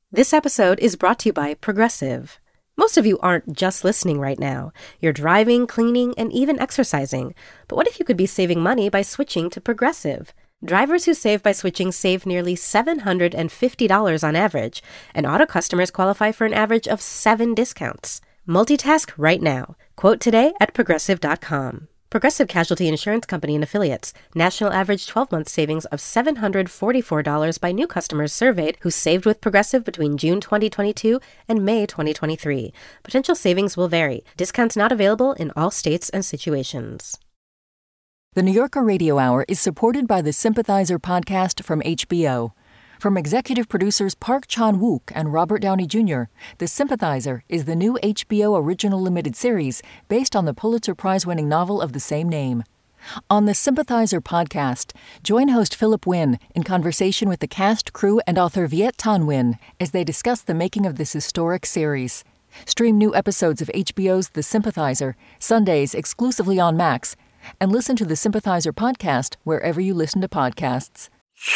This episode is brought to you by Progressive. Most of you aren't just listening right now. You're driving, cleaning, and even exercising. But what if you could be saving money by switching to Progressive? Drivers who save by switching save nearly $750 on average, and auto customers qualify for an average of 7 discounts. Multitask right now. Quote today at Progressive.com. Progressive Casualty Insurance Company and Affiliates. National average 12-month savings of $744 by new customers surveyed who saved with Progressive between June 2022 and May 2023. Potential savings will vary. Discounts not available in all states and situations. The New Yorker Radio Hour is supported by the Sympathizer podcast from HBO. From executive producers Park Chan-wook and Robert Downey Jr., The Sympathizer is the new HBO original limited series based on the Pulitzer Prize-winning novel of the same name. On the Sympathizer podcast, join host Philip Wynn in conversation with the cast, crew, and author Viet Thanh Nguyen as they discuss the making of this historic series. Stream new episodes of HBO's The Sympathizer, Sundays exclusively on Max, and listen to the Sympathizer podcast wherever you listen to podcasts.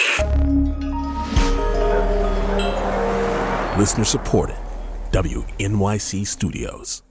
Listener supported. WNYC Studios.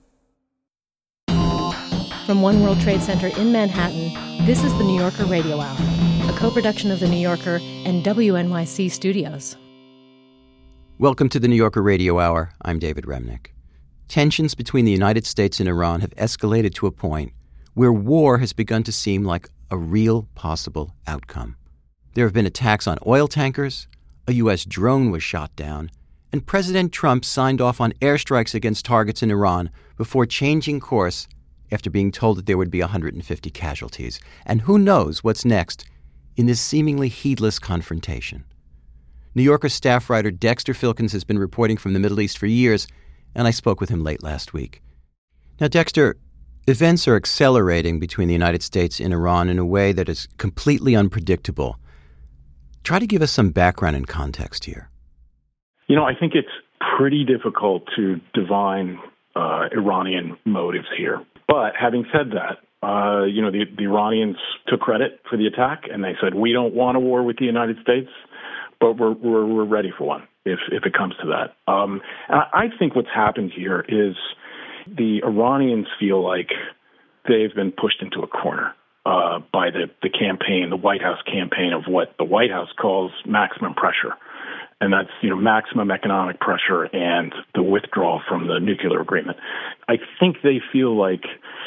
From One World Trade Center in Manhattan, this is the New Yorker Radio Hour, a co-production of the New Yorker and WNYC Studios. Welcome to the New Yorker Radio Hour. I'm David Remnick. Tensions between the United States and Iran have escalated to a point where war has begun to seem like a real possible outcome. There have been attacks on oil tankers, a U.S. drone was shot down, and President Trump signed off on airstrikes against targets in Iran before changing course after being told that there would be 150 casualties. And who knows what's next in this seemingly heedless confrontation. New Yorker staff writer Dexter Filkins has been reporting from the Middle East for years, and I spoke with him late last week. Now, Dexter, events are accelerating between the United States and Iran in a way that is completely unpredictable. Try to give us some background and context here. You know, I think it's pretty difficult to divine Iranian motives here. But having said that, the Iranians took credit for the attack, and they said, we don't want a war with the United States, but we're ready for one if it comes to that. And I think what's happened here is the Iranians feel like they've been pushed into a corner by the campaign, the White House campaign of what the White House calls maximum pressure. And that's, maximum economic pressure and the withdrawal from the nuclear agreement. I think they feel like,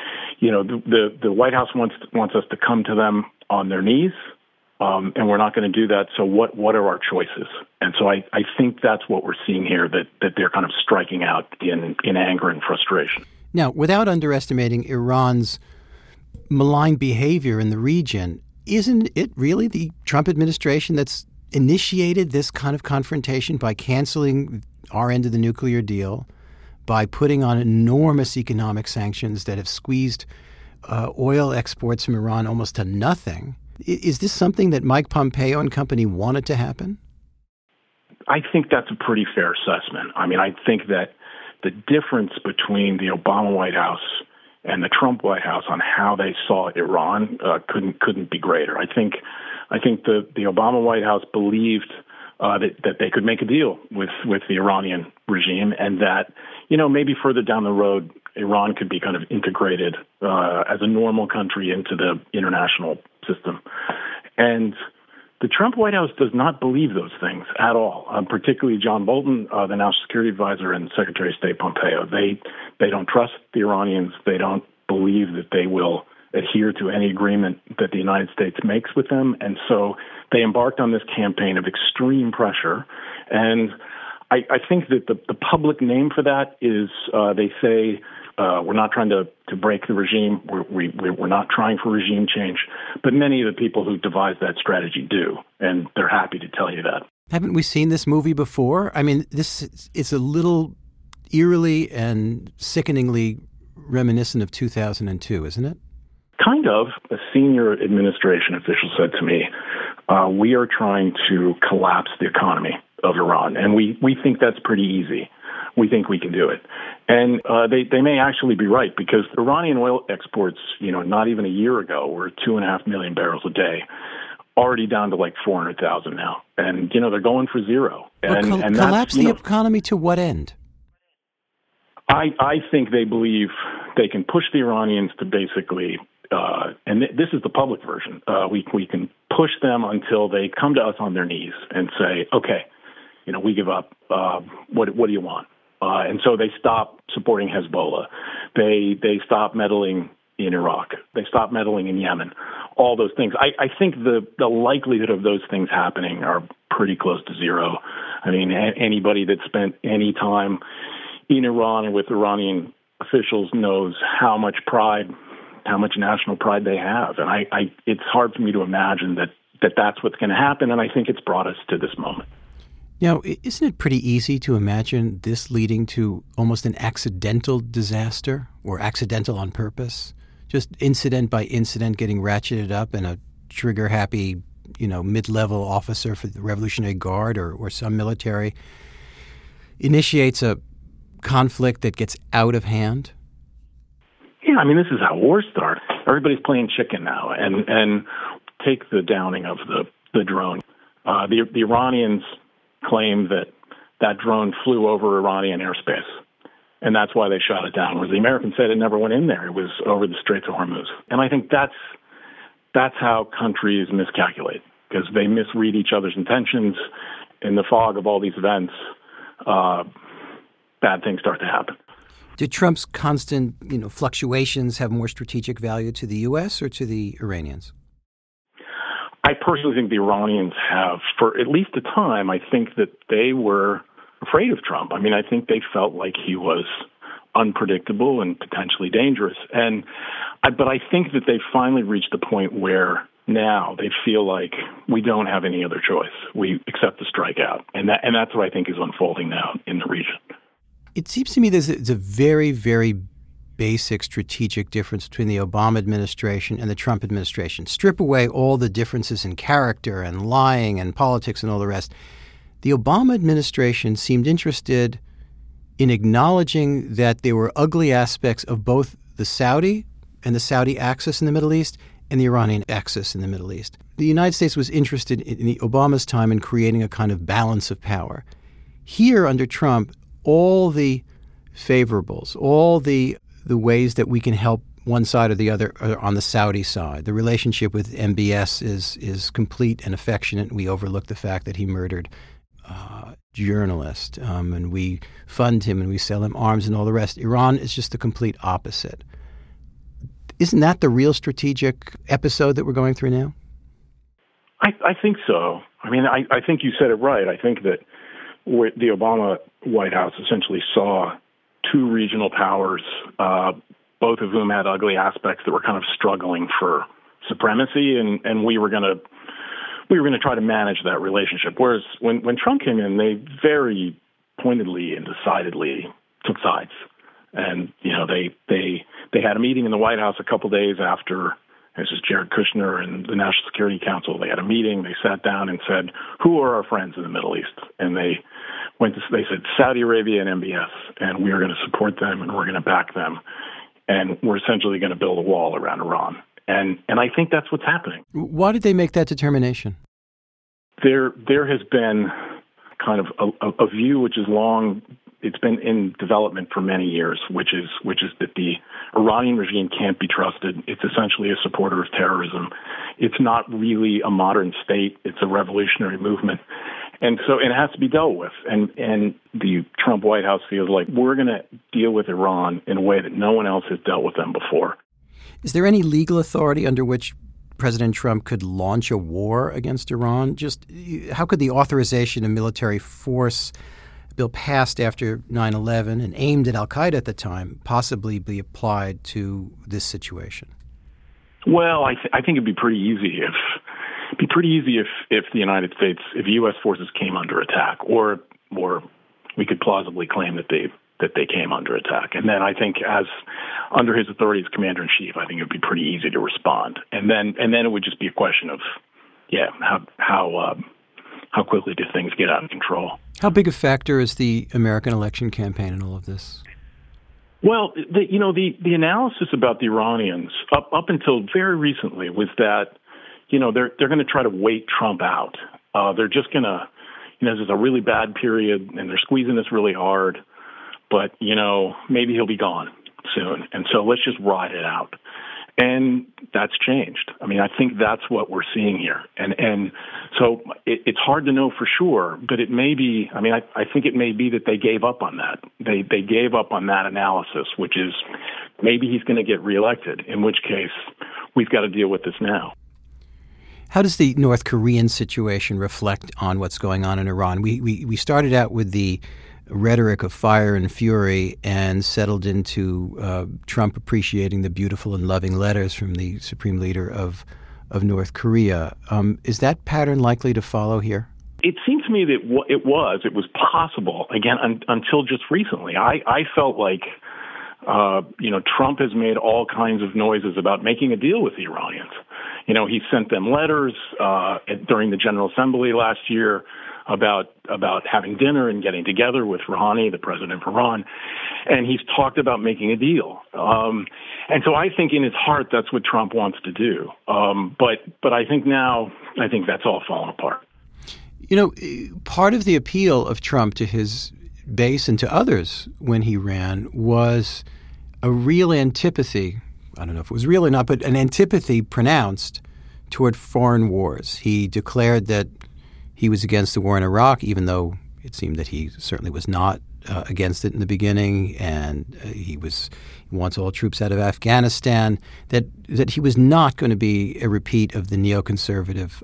the White House wants us to come to them on their knees, and we're not going to do that. So what are our choices? And so I think that's what we're seeing here, that they're kind of striking out in anger and frustration. Now, without underestimating Iran's malign behavior in the region, isn't it really the Trump administration that's initiated this kind of confrontation by canceling our end of the nuclear deal, by putting on enormous economic sanctions that have squeezed oil exports from Iran almost to nothing? Is this something that Mike Pompeo and company wanted to happen? I think that's a pretty fair assessment. I mean, I think that the difference between the Obama White House and the Trump White House on how they saw Iran couldn't be greater. I think the Obama White House believed that they could make a deal with the Iranian regime, and that maybe further down the road Iran could be kind of integrated as a normal country into the international system. And the Trump White House does not believe those things at all. Particularly John Bolton, the National Security Advisor, and Secretary of State Pompeo. They don't trust the Iranians. They don't believe that they will adhere to any agreement that the United States makes with them. And so they embarked on this campaign of extreme pressure. And I think that the public name for that is they say we're not trying to break the regime. We're not trying for regime change. But many of the people who devised that strategy do, and they're happy to tell you that. Haven't we seen this movie before? I mean, this is a little eerily and sickeningly reminiscent of 2002, isn't it? Kind of. A senior administration official said to me, we are trying to collapse the economy of Iran, and we think that's pretty easy. We think we can do it. And they may actually be right, because Iranian oil exports, not even a year ago, were 2.5 million barrels a day. already down to like 400,000 now. And, they're going for zero. And collapse the economy to what end? I think they believe they can push the Iranians to basically, and this is the public version, we can push them until they come to us on their knees and say, okay, we give up. What do you want? And so they stop supporting Hezbollah. They stop meddling in Iraq. They stop meddling in Yemen. All those things. I think the likelihood of those things happening are pretty close to zero. I mean, anybody that spent any time in Iran and with Iranian officials knows how much national pride they have. And it's hard for me to imagine that's what's going to happen. And I think it's brought us to this moment. Now, isn't it pretty easy to imagine this leading to almost an accidental disaster or accidental on purpose? Just incident by incident getting ratcheted up and a trigger-happy, mid-level officer for the Revolutionary Guard or some military initiates a conflict that gets out of hand? Yeah, I mean, this is how wars start. Everybody's playing chicken now. And take the downing of the drone. The Iranians claim that drone flew over Iranian airspace, and that's why they shot it down, whereas the Americans said it never went in there. It was over the Straits of Hormuz. And I think that's how countries miscalculate, because they misread each other's intentions. In the fog of all these events, bad things start to happen. Did Trump's constant, fluctuations have more strategic value to the U.S. or to the Iranians? I personally think the Iranians have, for at least a time, I think that they were afraid of Trump. I mean, I think they felt like he was unpredictable and potentially dangerous. But I think that they finally reached the point where now they feel like we don't have any other choice. We accept the strikeout. And that's what I think is unfolding now in the region. It seems to me there's a very, very basic strategic difference between the Obama administration and the Trump administration. Strip away all the differences in character and lying and politics and all the rest. The Obama administration seemed interested in acknowledging that there were ugly aspects of both the Saudi and the Saudi axis in the Middle East and the Iranian axis in the Middle East. The United States was interested in the Obama's time in creating a kind of balance of power. Here under Trump, all the favorables, all the ways that we can help one side or the other are on the Saudi side. The relationship with MBS is complete and affectionate. We overlook the fact that he murdered a journalist, and we fund him and we sell him arms and all the rest. Iran is just the complete opposite. Isn't that the real strategic episode that we're going through now? I think so. I mean, I think you said it right. I think that the Obama White House essentially saw two regional powers, both of whom had ugly aspects that were kind of struggling for supremacy, and we were going to try to manage that relationship. Whereas when Trump came in, they very pointedly and decidedly took sides, and they had a meeting in the White House a couple days after. This is Jared Kushner and the National Security Council. They had a meeting. They sat down and said, "Who are our friends in the Middle East?" And they said Saudi Arabia and MBS, and we are going to support them and we're going to back them, and we're essentially going to build a wall around Iran. And I think that's what's happening. Why did they make that determination? There has been kind of a view which is long. It's been in development for many years, which is that the Iranian regime can't be trusted. It's essentially a supporter of terrorism. It's not really a modern state. It's a revolutionary movement. And so it has to be dealt with. And the Trump White House feels like we're going to deal with Iran in a way that no one else has dealt with them before. Is there any legal authority under which President Trump could launch a war against Iran? Just how could the authorization of military force bill passed after 9/11 and aimed at al-Qaeda at the time possibly be applied to this situation? Well, I think it'd be pretty easy if the United States, if U.S. forces came under attack, or we could plausibly claim that they came under attack. And then I think, as under his authority as commander in chief, I think it would be pretty easy to respond. And then it would just be a question of, how quickly do things get out of control? How big a factor is the American election campaign in all of this? Well, the analysis about the Iranians up until very recently was that, they're going to try to wait Trump out. They're just going to, this is a really bad period, and they're squeezing this really hard. But, maybe he'll be gone soon. And so let's just ride it out. And that's changed. I mean, I think that's what we're seeing here. And so it's hard to know for sure, but it may be, I think it may be that they gave up on that. They gave up on that analysis, which is maybe he's going to get reelected, in which case we've got to deal with this now. How does the North Korean situation reflect on what's going on in Iran? We started out with the rhetoric of fire and fury and settled into Trump appreciating the beautiful and loving letters from the supreme leader of North Korea. Is that pattern likely to follow here? It seemed to me that it was possible, again, until just recently. I felt like, Trump has made all kinds of noises about making a deal with the Iranians. He sent them letters during the General Assembly last year about having dinner and getting together with Rouhani, the president of Iran, and he's talked about making a deal. And so I think in his heart that's what Trump wants to do. But I think that's all fallen apart. Part of the appeal of Trump to his base and to others when he ran was a real antipathy. I don't know if it was real or not, but an antipathy pronounced toward foreign wars. He declared that he was against the war in Iraq, even though it seemed that he certainly was not against it in the beginning, and he wants all troops out of Afghanistan, that he was not going to be a repeat of the neoconservative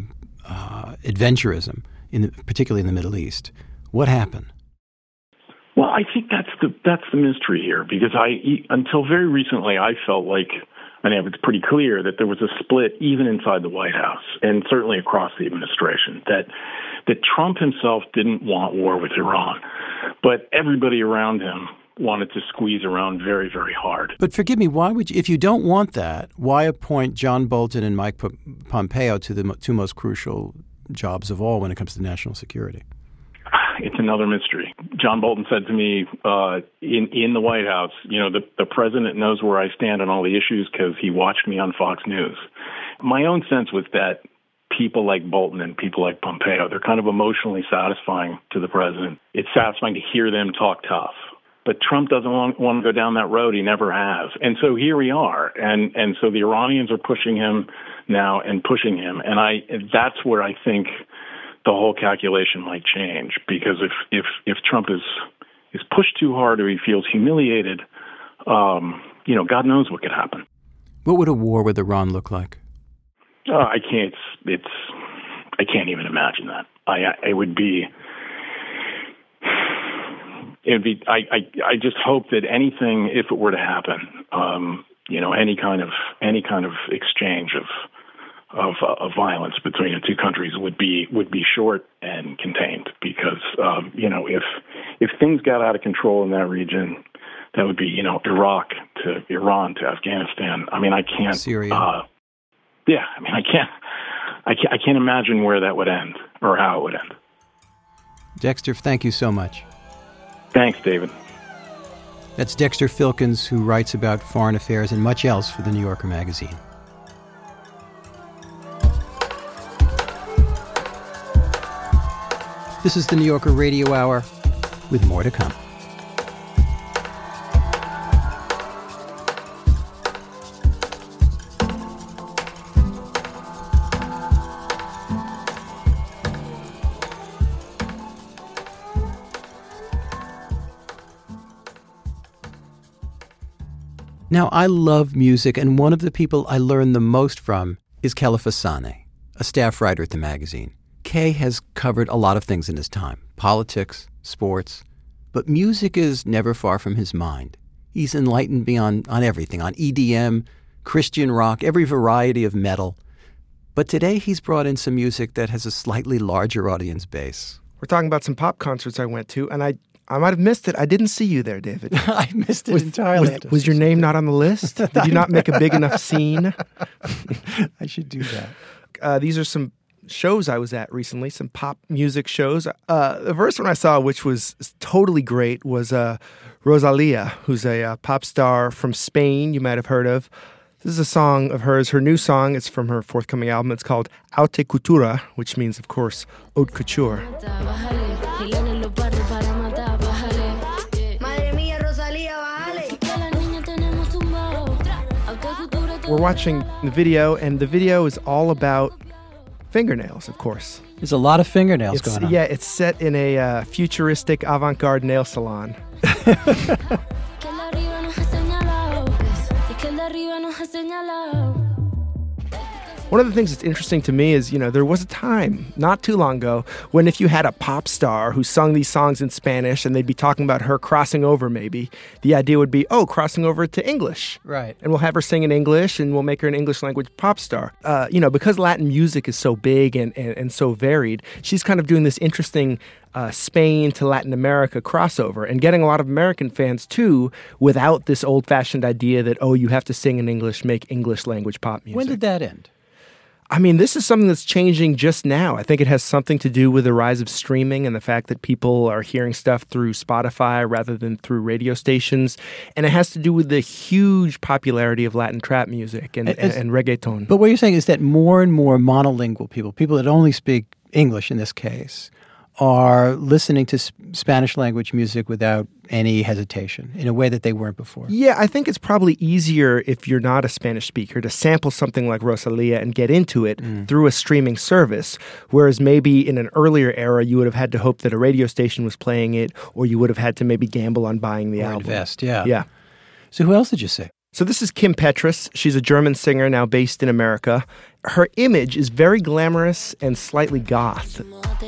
adventurism, particularly in the Middle East. What happened? Well, I think that's the mystery here, because until very recently I felt like, it's pretty clear that there was a split even inside the White House and certainly across the administration, that Trump himself didn't want war with Iran, but everybody around him wanted to squeeze Iran very, very hard. But forgive me, why would you, if you don't want that, why appoint John Bolton and Mike Pompeo to the two most crucial jobs of all when it comes to national security? It's another mystery. John Bolton said to me in the White House, the president knows where I stand on all the issues because he watched me on Fox News. My own sense was that people like Bolton and people like Pompeo, they're kind of emotionally satisfying to the president. It's satisfying to hear them talk tough. But Trump doesn't want to go down that road. He never has. And so here we are. And so the Iranians are pushing him now and pushing him. And that's where I think the whole calculation might change, because if Trump is pushed too hard or he feels humiliated, God knows what could happen. What would a war with Iran look like? I can't even imagine that. I just hope that anything, if it were to happen, any kind of exchange of violence between the two countries would be short and contained, because if things got out of control in that region, that would be Iraq to Iran to Afghanistan. I can't. Syria. I can't imagine where that would end or how it would end. Dexter, thank you so much. Thanks, David. That's Dexter Filkins, who writes about foreign affairs and much else for the New Yorker magazine. This is the New Yorker Radio Hour, with more to come. Now, I love music, and one of the people I learned the most from is Kelefa Sanneh, a staff writer at the magazine. Kay has covered a lot of things in his time, politics, sports, but music is never far from his mind. He's enlightened me on everything, on EDM, Christian rock, every variety of metal. But today he's brought in some music that has a slightly larger audience base. We're talking about some pop concerts I went to, and I might have missed it. I didn't see you there, David. I missed it entirely. Was your name not on the list? Did you not make a big enough scene? I should do that. These are some shows I was at recently, some pop music shows. The first one I saw, which was totally great, was Rosalía, who's a pop star from Spain you might have heard of. This is a song of hers, her new song. It's from her forthcoming album. It's called Haute Couture, which means, of course, haute couture. We're watching the video, and the video is all about fingernails, of course. There's a lot of fingernails going on. Yeah, it's set in a futuristic avant-garde nail salon. One of the things that's interesting to me is, there was a time not too long ago when if you had a pop star who sung these songs in Spanish and they'd be talking about her crossing over maybe, the idea would be, crossing over to English. Right. And we'll have her sing in English and we'll make her an English language pop star. Because Latin music is so big and so varied, she's kind of doing this interesting Spain to Latin America crossover and getting a lot of American fans too without this old-fashioned idea that, you have to sing in English, make English language pop music. When did that end? I mean, this is something that's changing just now. I think it has something to do with the rise of streaming and the fact that people are hearing stuff through Spotify rather than through radio stations. And it has to do with the huge popularity of Latin trap music and reggaeton. But what you're saying is that more and more monolingual people that only speak English in this case, are listening to Spanish language music without any hesitation in a way that they weren't before. Yeah, I think it's probably easier if you're not a Spanish speaker to sample something like Rosalia and get into it through a streaming service, whereas maybe in an earlier era you would have had to hope that a radio station was playing it, or you would have had to maybe gamble on buying the album. Invest, yeah. Yeah. So who else did you say? So this is Kim Petras. She's a German singer now based in America. Her image is very glamorous and slightly goth.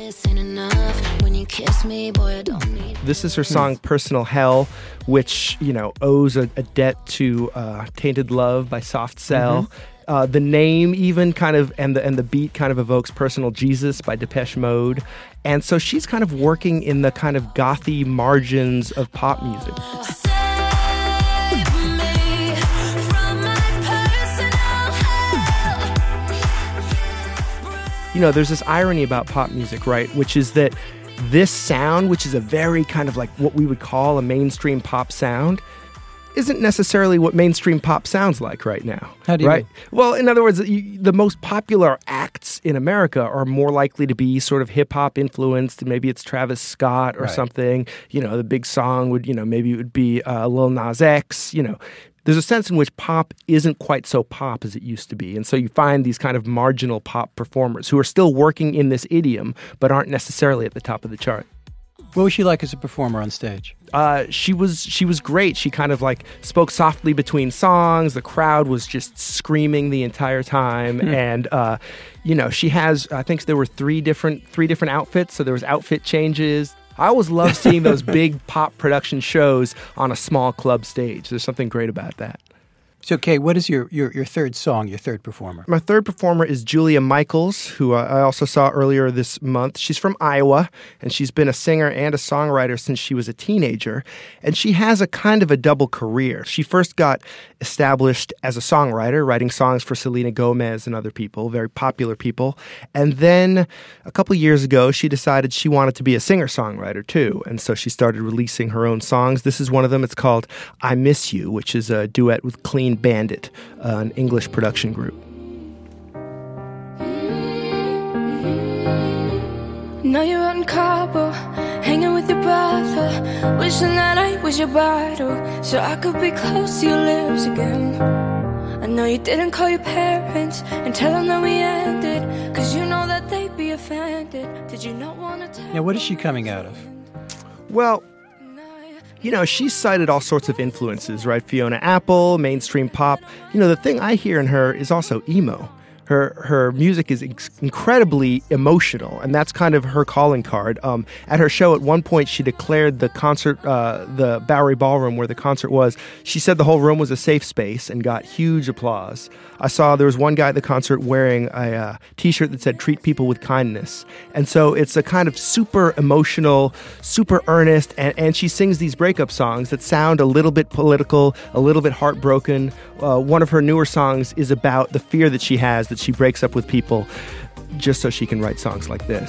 This is her song Personal Hell, which, owes a debt to Tainted Love by Soft Cell. The name even kind of, and the beat kind of evokes Personal Jesus by Depeche Mode. And so she's kind of working in the kind of gothy margins of pop music. There's this irony about pop music, right? Which is that this sound, which is a very kind of like what we would call a mainstream pop sound, isn't necessarily what mainstream pop sounds like right now. How do you right? mean? Well, in other words, the most popular acts in America are more likely to be sort of hip-hop influenced. Maybe it's Travis Scott or something. The big song would, maybe it would be Lil Nas X, There's a sense in which pop isn't quite so pop as it used to be. And so you find these kind of marginal pop performers who are still working in this idiom, but aren't necessarily at the top of the chart. What was she like as a performer on stage? She was great. She kind of like spoke softly between songs. The crowd was just screaming the entire time. And, she has, I think there were three different outfits. So there was outfit changes. I always love seeing those big pop production shows on a small club stage. There's something great about that. So, Kay, what is your third song, your third performer? My third performer is Julia Michaels, who I also saw earlier this month. She's from Iowa, and she's been a singer and a songwriter since she was a teenager. And she has a kind of a double career. She first got established as a songwriter, writing songs for Selena Gomez and other people, very popular people. And then a couple years ago, she decided she wanted to be a singer-songwriter too. And so she started releasing her own songs. This is one of them. It's called I Miss You, which is a duet with Clean Bandit, an English production group. Now you're out in Cabo, hanging with your brother, wishing that I was your bottle, so I could be close to your lips again. I know you didn't call your parents and tell them that we ended, cause you know that they'd be offended. Did you not want to tell? Now, what is she coming out of? Well, she's cited all sorts of influences, right? Fiona Apple, mainstream pop. The thing I hear in her is also emo. Her music is incredibly emotional, and that's kind of her calling card. At her show, at one point, she declared the concert, the Bowery Ballroom where the concert was, she said the whole room was a safe space and got huge applause. I saw there was one guy at the concert wearing a T-shirt that said, "Treat people with kindness." And so it's a kind of super emotional, super earnest, and she sings these breakup songs that sound a little bit political, a little bit heartbroken. One of her newer songs is about the fear that she has that she breaks up with people just so she can write songs like this.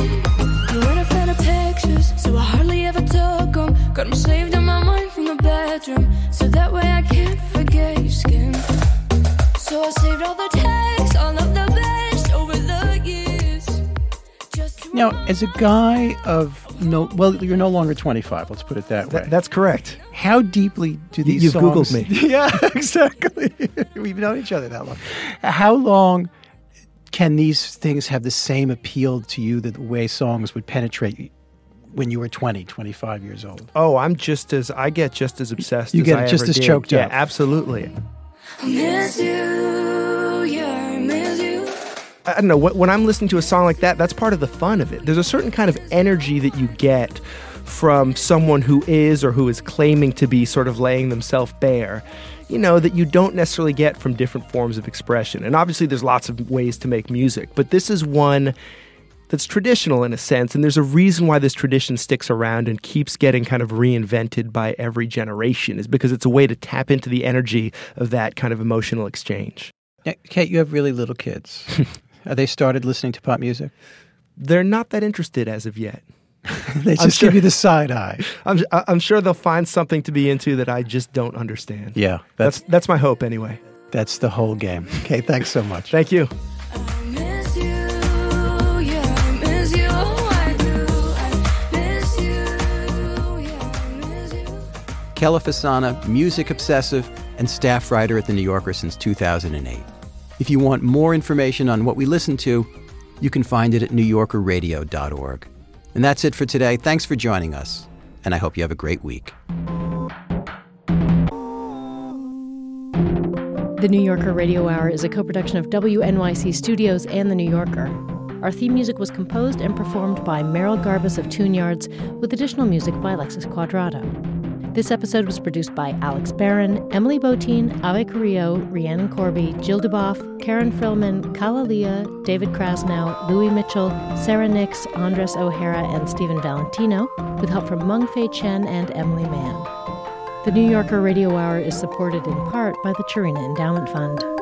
You weren't a fan of pictures, so I hardly ever took them. Got them saved in my mind from the bed. bedroom, so that way I can't forget your skin. So I saved all the texts, all of the best over the years. Now, as a guy of you're no longer 25, let's put it that way. That's correct. How deeply do these You've songs... Googled me. Yeah, exactly. We've known each other that long. How long can these things have the same appeal to you that the way songs would penetrate when you were 20, 25 years old? Oh, I get just as obsessed you as get I just ever as did. choked Yeah, up. absolutely. I miss you, yeah, I miss you. I don't know, when I'm listening to a song like that, that's part of the fun of it. There's a certain kind of energy that you get from someone who is or who is claiming to be sort of laying themselves bare, that you don't necessarily get from different forms of expression. And obviously there's lots of ways to make music, but this is one that's traditional in a sense, and there's a reason why this tradition sticks around and keeps getting kind of reinvented by every generation, is because it's a way to tap into the energy of that kind of emotional exchange. Now, Kate, you have really little kids. Have they started listening to pop music? They're not that interested as of yet. They just give you the side eye. I'm sure they'll find something to be into that I just don't understand. Yeah. That's my hope anyway. That's the whole game. Okay, thanks so much. Thank you. I miss you, yeah, I miss you, I do. I miss you, yeah, I miss you. Kela Fasana, music obsessive and staff writer at The New Yorker since 2008. If you want more information on what we listen to, you can find it at newyorkerradio.org. And that's it for today. Thanks for joining us, and I hope you have a great week. The New Yorker Radio Hour is a co-production of WNYC Studios and The New Yorker. Our theme music was composed and performed by Meryl Garbus of Tune Yards, with additional music by Alexis Quadrado. This episode was produced by Alex Barron, Emily Botein, Ave Carrillo, Rhiannon Corby, Jill Duboff, Karen Frillman, Kala Leah, David Krasnow, Louis Mitchell, Sarah Nix, Andres O'Hara, and Stephen Valentino, with help from Meng Fei Chen and Emily Mann. The New Yorker Radio Hour is supported in part by the Chirina Endowment Fund.